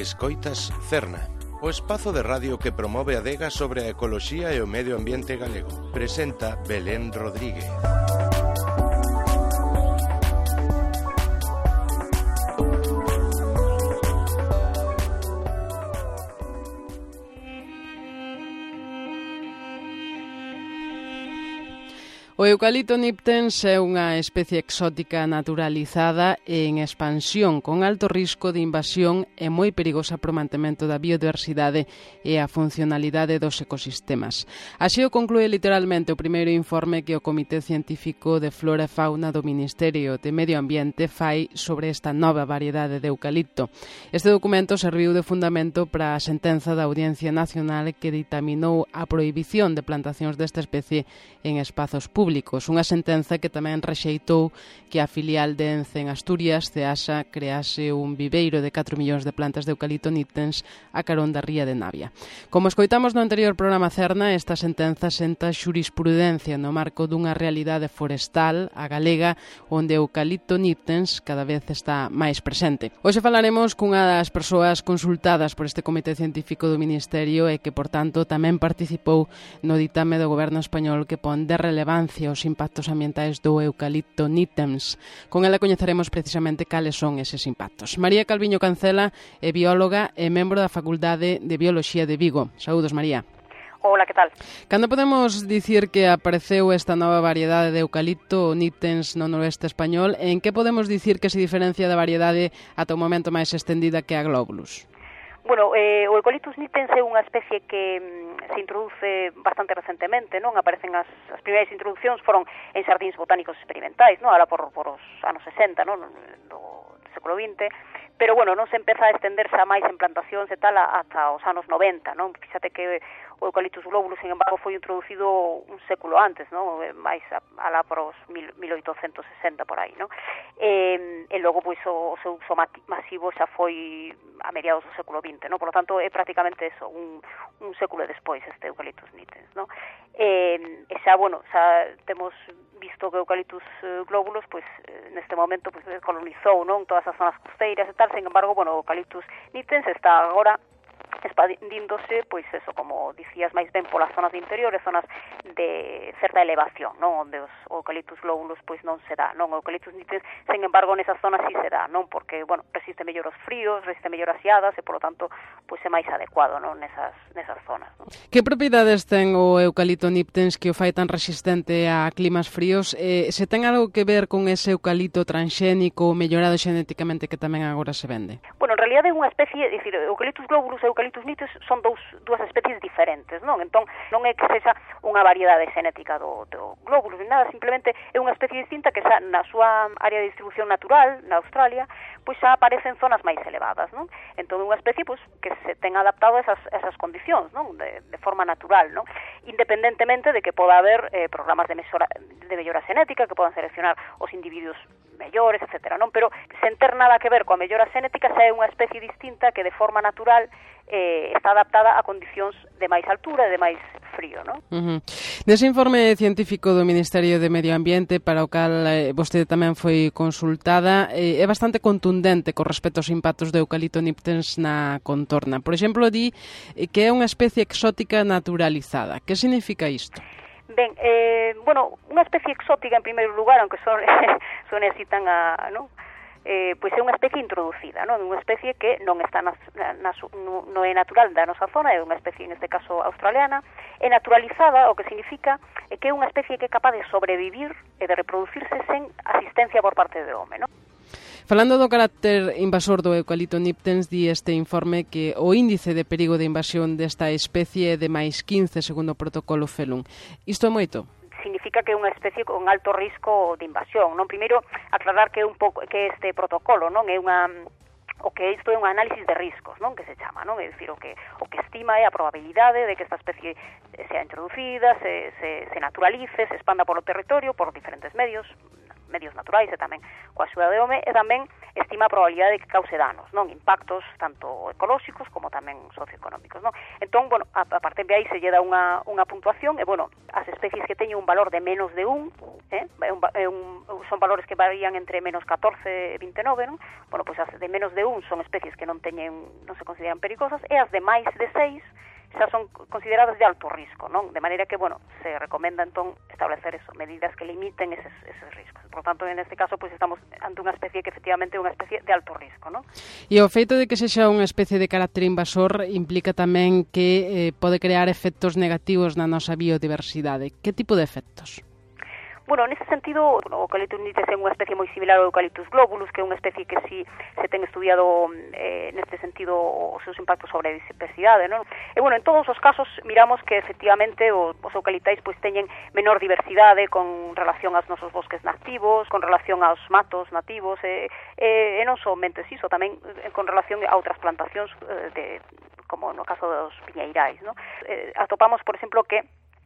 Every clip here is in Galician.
Escoitas Cerna, o espazo de radio que promove a adega sobre a ecoloxía e o medio ambiente galego. Presenta Belén Rodríguez. O eucalipto niptens é unha especie exótica naturalizada e en expansión con alto risco de invasión e moi perigosa para o mantemento da biodiversidade e a funcionalidade dos ecosistemas. Así o conclúe literalmente o primeiro informe que o Comité Científico de Flora e Fauna do Ministerio de Medio Ambiente fai sobre esta nova variedade de eucalipto. Este documento serviu de fundamento para a sentenza da Audiencia Nacional que ditaminou a prohibición de plantacións desta especie en espazos públicos. Unha sentenza que tamén rexeitou que a filial de Ence en Asturias, Ceasa, crease un viveiro de 4 millóns de plantas de eucalipto niptens a carón da ría de Navia. Como escoitamos no anterior programa Cerna, esta sentenza senta xurisprudencia no marco dunha realidade forestal, a galega, onde o eucalipto niptens cada vez está máis presente. Hoxe falaremos cunha das persoas consultadas por este Comité Científico do Ministerio e que, por tanto, tamén participou no ditame do Goberno español que pon de relevancia os impactos ambientais do eucalipto niptens. Con ela coñeceremos precisamente cales son eses impactos. María Calviño Cancela é bióloga e membro da Facultade de Bioloxía de Vigo. Saúdos, María. Hola, que tal? Cando podemos dicir que apareceu esta nova variedade de eucalipto niptens no noroeste español, en que podemos dicir que se diferencia da variedade ata o momento máis extendida que a globulus? Bueno, o Eucalyptus niptens é unha especie que se introduce bastante recentemente, non? Aparecen as primeiras introduccións foron en xardíns botánicos experimentais, non? Ahora por os anos 60, non? Do século XX, pero bueno, non se empeza a estenderse a máis en plantacións e tal ata os anos 90, non? Fíxate que o Eucalyptus globulus, sin embargo, foi introducido un século antes, non? Mais alá por os 1860 por aí, non? E logo, pois, o seu uso masivo xa foi a mediados do século XX, non? Por lo tanto, é prácticamente eso, un século despois este Eucalyptus niptens, non? E xa, bueno, xa temos visto que o Eucalyptus globulus, pois, neste momento, pois, colonizou, non? Todas as zonas costeiras e tal, sin embargo, bueno, o Eucalyptus niptens está agora expandíndose, pois eso, como dicías, máis ben polas zonas de interior e zonas de certa elevación, non? Onde o Eucalyptus globulus pois non se dá, non? O Eucalyptus niptens, sen embargo, nesas zonas sí se dá, non? Porque, bueno, resiste mellor os fríos, resiste mellor as xeadas e, polo tanto, pois é máis adecuado, non? Nesas zonas, non? Que propiedades ten o eucalipto niptens que o fai tan resistente a climas fríos? Se ten algo que ver con ese eucalipto transxénico mellorado xenéticamente que tamén agora se vende? Bueno, en realidad é unha especie, é dicir, Eucalyptus globulus e Eucalyptus niptens son dúas especies diferentes, non? Entón, non é que sexa unha variedade xenética do globulus, ni nada, simplemente é unha especie distinta que xa na súa área de distribución natural, na Australia, pois xa aparece en zonas máis elevadas, non? Entón, é unha especie pois que se ten adaptado a esas condicións, non? De forma natural, non? Independentemente de que poda haber programas de mellora xenética que podan seleccionar os individuos mellores, etcétera, non? Pero sen ter nada que ver coa mellora xenética xa é unha especie distinta que de forma natural está adaptada a condicións de máis altura e de máis frío, non? Nese informe científico do Ministerio de Medio Ambiente, para o cal vostede tamén foi consultada, é bastante contundente con respecto aos impactos do eucalipto niptens na contorna. Por exemplo, di que é unha especie exótica naturalizada. Que significa isto? Ben, bueno, unha especie exótica en primeiro lugar, aunque son así tan non? Pois é unha especie introducida, non? Unha especie que non está non é natural da nosa zona, é unha especie, neste caso, australiana, é naturalizada, o que significa que é unha especie que é capaz de sobrevivir e de reproducirse sen asistencia por parte do home, non? Falando do carácter invasor do eucalipto niptens, di este informe que o índice de perigo de invasión desta especie é de máis 15 segundo o protocolo FELUN. Isto é moito? Significa que é unha especie con alto risco de invasión, non? Primeiro, aclarar que é un pouco que este protocolo, non? É o que isto é un análisis de riscos, non? Que se chama, non? É dicir, o que estima é a probabilidade de que esta especie sea introducida, se naturalice, se expanda polo territorio por diferentes medios, medios naturais e tamén coa axuda de home, e tamén estima a probabilidade de que cause danos, non? Impactos tanto ecolóxicos como tamén socioeconómicos, non? Entón, bueno, a partir de aí se lle dá unha puntuación e, bueno, as especies que teñen un valor de menos de 1, son valores que varían entre menos 14 e 29, non? Bueno, pois as de menos de 1 son especies que non se consideran perigosas, e as de máis de 6 xa son consideradas de alto risco, non? De maneira que, bueno, se recomenda entón establecer medidas que limiten eses riscos. Por tanto, en este caso, pues estamos ante unha especie que efectivamente é unha especie de alto risco, non? E o feito de que sexa unha especie de carácter invasor implica tamén que pode crear efectos negativos na nosa biodiversidade. Que tipo de efectos? Bueno, nese sentido, o Eucalyptus nitens é unha especie moi similar ao Eucalyptus globulus, que é unha especie que si se ten estudiado neste sentido os seus impactos sobre a biodiversidade, non? E, bueno, en todos os casos miramos que efectivamente os eucaliptais pois teñen menor diversidade con relación aos nosos bosques nativos, con relación aos matos nativos, e non somente iso, tamén con relación a outras plantacións como no caso dos piñeirais, non? Atopamos, por exemplo, que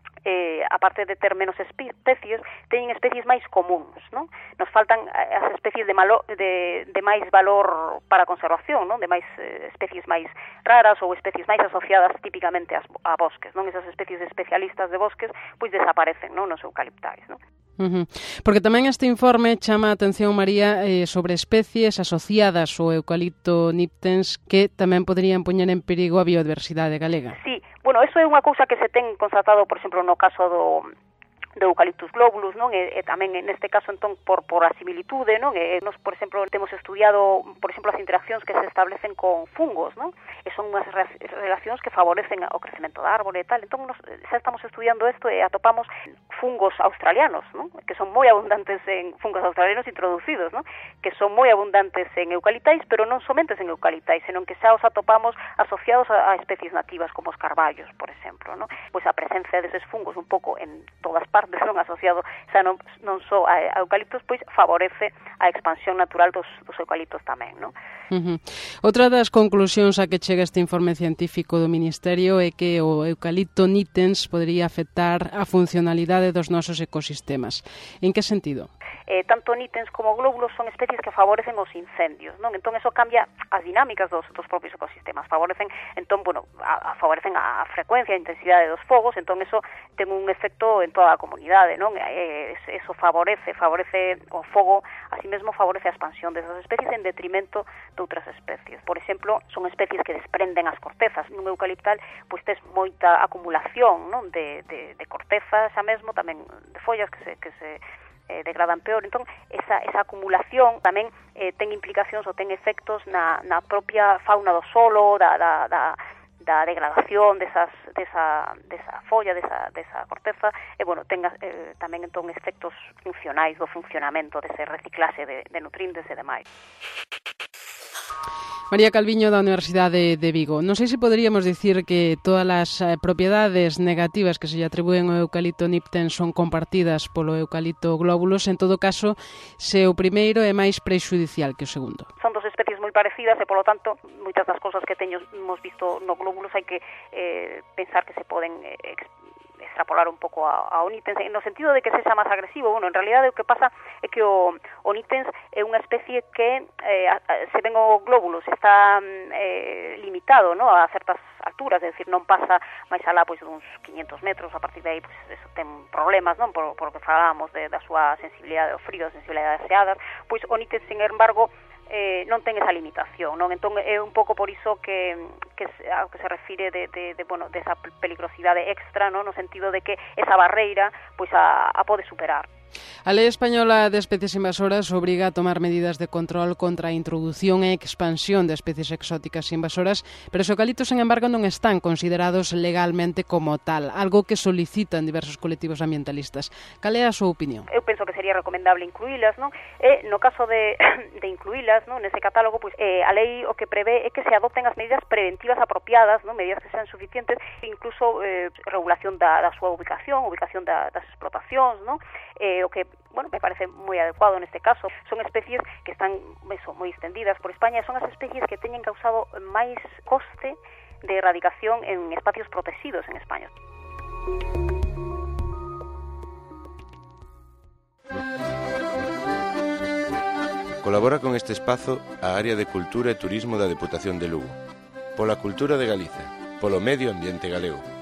a parte de ter menos especies, teñen especies máis comuns, non? Nos faltan as especies de máis valor para a conservación, non? De máis especies máis raras ou especies máis asociadas típicamente a bosques, non? Esas especies especialistas de bosques pois desaparecen, non? Nos eucaliptais, non? Porque tamén este informe chama a atención, María, sobre especies asociadas ao Eucalyptus nitens que tamén poderían poñer en perigo a biodiversidade galega. Sí, bueno, eso é unha cousa que se ten constatado, por exemplo, no caso do Eucalyptus globulus, non? E tamén neste caso, entón, por a similitude, non? Nos, por exemplo, temos estudiado, por exemplo, as interaccións que se establecen con fungos, non? E son unhas relacións que favorecen o crecemento da árbore e tal. Entón, xa estamos estudiando isto e atopamos fungos australianos, non? Que son moi abundantes en fungos australianos introducidos, non? Que son moi abundantes en eucaliptais, pero non somente en eucaliptais, senón que xa os atopamos asociados a especies nativas como os carballos, por exemplo, non? Pois a presencia deses fungos un pouco en todas partes, non asociado xa non só a eucaliptos, pois favorece a expansión natural dos eucaliptos tamén, non? Outra das conclusións a que chega este informe científico do Ministerio é que o Eucalyptus nitens podería afectar a funcionalidade dos nosos ecosistemas. En que sentido? Tanto nitens como glóbulos son especies que favorecen os incendios, non? Entón, eso cambia as dinámicas dos propios ecosistemas. Favorecen, entón, bueno, favorecen a frecuencia e a intensidade dos fogos, entón, eso ten un efecto en toda a comunidade, non? Eso favorece o fogo, así mesmo favorece a expansión desas especies en detrimento de outras especies. Por exemplo, son especies que desprenden as cortezas. Nun eucaliptal, pois tes moita acumulación, non? De corteza, xa mesmo, tamén de follas que se degradan peor. Entón, esa acumulación tamén ten implicacións ou ten efectos na propia fauna do solo, da degradación desa folla, desa corteza, e, bueno, ten tamén entón efectos funcionais do funcionamento dese reciclaxe de nutrientes e demais. María Calviño, da Universidade de Vigo. Non sei se poderíamos dicir que todas as propiedades negativas que se lle atribúen ao Eucalyptus nitens son compartidas polo Eucalyptus globulus. En todo caso, se o primeiro é máis prexudicial que o segundo. Son dos especies moi parecidas e, polo tanto, moitas das cousas que hemos visto no globulus hai que pensar que se poden extrapolar un pouco ao nitens, no sentido de que sexa máis agresivo. Bueno, en realidade o que pasa é que o nitens é unha especie que se ven o glóbulos está limitado, ¿no? A certas alturas, é dicir, non pasa máis alá pois duns 500 metros. A partir de aí pois eso ten problemas, non? Por que falábamos da súa sensibilidade ao frío, sensibilidade ás xeadas. Pois o nitens, sin embargo, non ten esa limitación, non? Entón é un pouco por iso que ao que se refire desa peligrosidade extra, non? No sentido de que esa barreira pois a pode superar. A Lei Española de Especies Invasoras obriga a tomar medidas de control contra a introdución e expansión de especies exóticas invasoras, pero os eucaliptos, sen embargo, non están considerados legalmente como tal, algo que solicitan diversos colectivos ambientalistas. Cal é a súa opinión? Eu penso que sería recomendable incluílas, non? E no caso de incluílas, non, nese catálogo, pois a lei o que prevé é que se adopten as medidas preventivas apropiadas, non? Medidas que sean suficientes, incluso regulación da súa ubicación das explotacións, non? O que, bueno, me parece moi adecuado neste caso. Son especies que están moi extendidas por España, son as especies que teñen causado máis coste de erradicación en espacios protegidos en España. Colabora con este espazo a área de Cultura e Turismo da Deputación de Lugo. Pola cultura de Galiza, polo medio ambiente galego.